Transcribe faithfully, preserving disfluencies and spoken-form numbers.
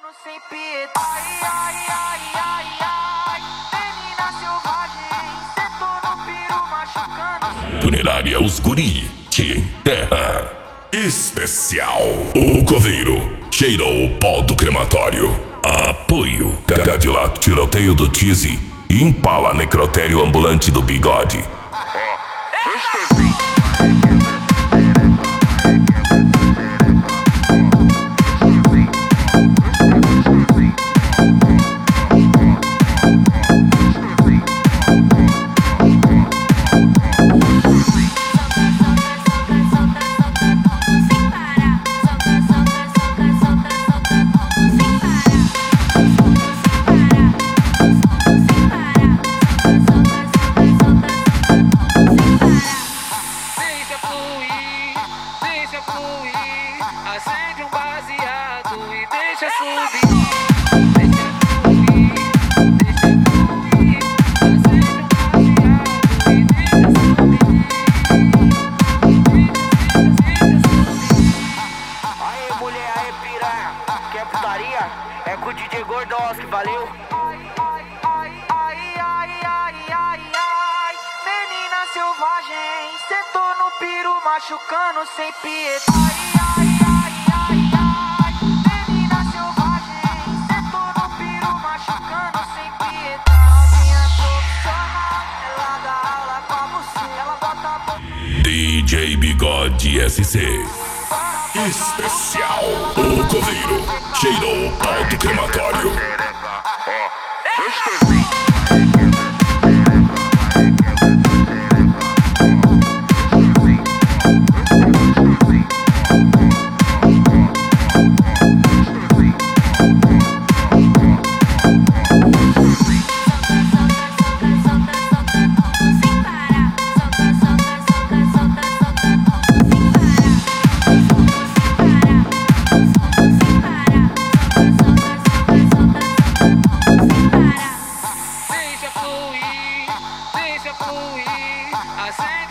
Socando sem piedade. Ai, ai, ai, ai, ai. Menina selvagem, sentou no piru machucando. Funerária Os Guri te enterra. Especial. O coveiro cheirou o pó do crematório. Apoio Cadillac Tiroteio do Tizi e Impala Necrotério Ambulante do Bigode. Acende um baseado e deixa subir. Deixa fluir, deixa fluir. Acende um baseado e deixa subir. Deixa, deixa, deixa subir. Aê mulher, aê piranha, quer putaria? É com o D J Gordoski, valeu? Ai, ai, ai, ai, ai, ai, ai, ai. Menina selvagem, sentou no piru machucando sem piedade. Ai, ai, ai. D J Bigode S C. Especial. O coveiro cheirou o pau do crematório. Deixa fluir, deixa fluir. Acende